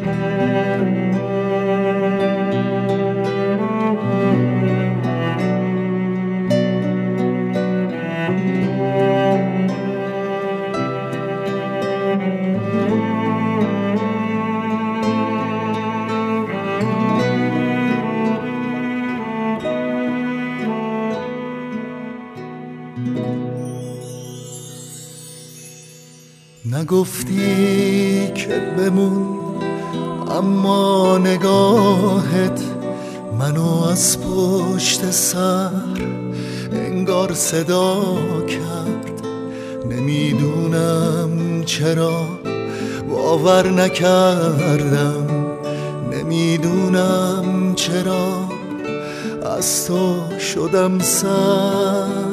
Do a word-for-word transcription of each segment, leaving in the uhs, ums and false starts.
نگفتی که بمون، اما نگاهت منو از پشت سر انگار صدا کرد. نمیدونم چرا باور نکردم، نمیدونم چرا از تو شدم سرد.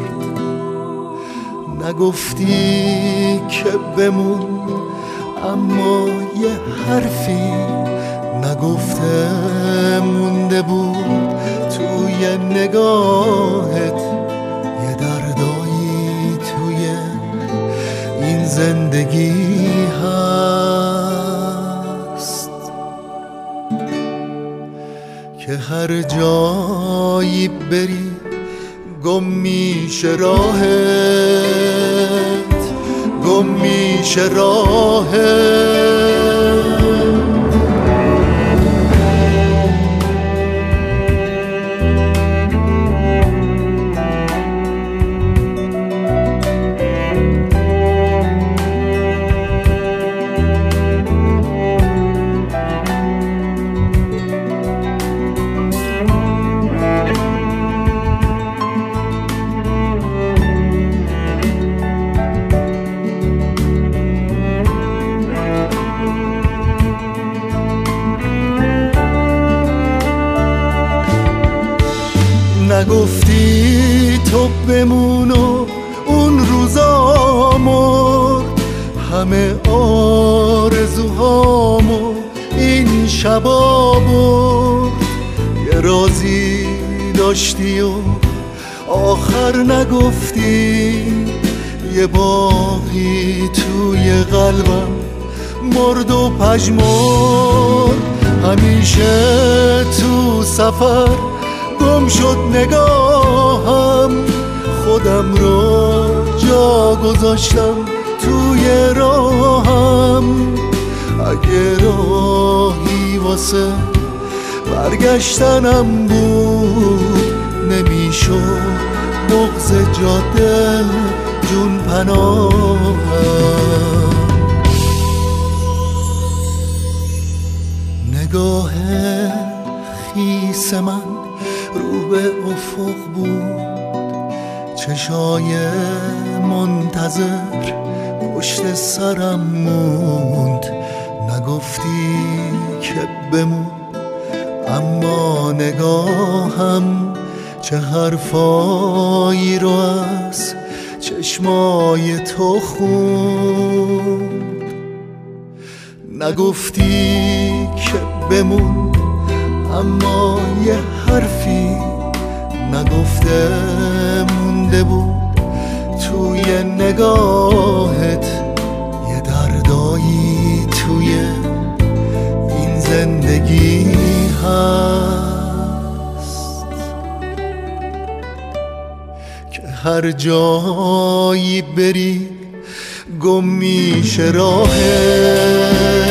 نگفتی که بمون، اما یه حرفی نگفته مونده بود توی نگاهت. یه دردایی توی این زندگی هست که هر جایی بری گم میشه راهت، گم میشه راهت. نگفتی تو بمون و اون روزا مرد، همه آرزوهامو این شبا برد. یه رازی داشتی و آخر نگفتی، یه باغی توی قلبم مرد و پژمرد. همیشه تو سفر گم شد نگاهم، خودم رو جا گذاشتم توی راهم. اگه راهی واسه برگشتنم بود، نمیشد بغض جاده جون پناهم. نگاه خیس من رو به افق بود، چشای منتظر پشت سرم موند. نگفتی که بمون، اما نگاهم چه حرفایی رو از چشمای تو خوند. نگفتی که بمون، اما یه حرفی نگفته مونده بود توی نگاهت. یه دردایی توی این زندگی هست که هر جایی بری گم میشه راهت.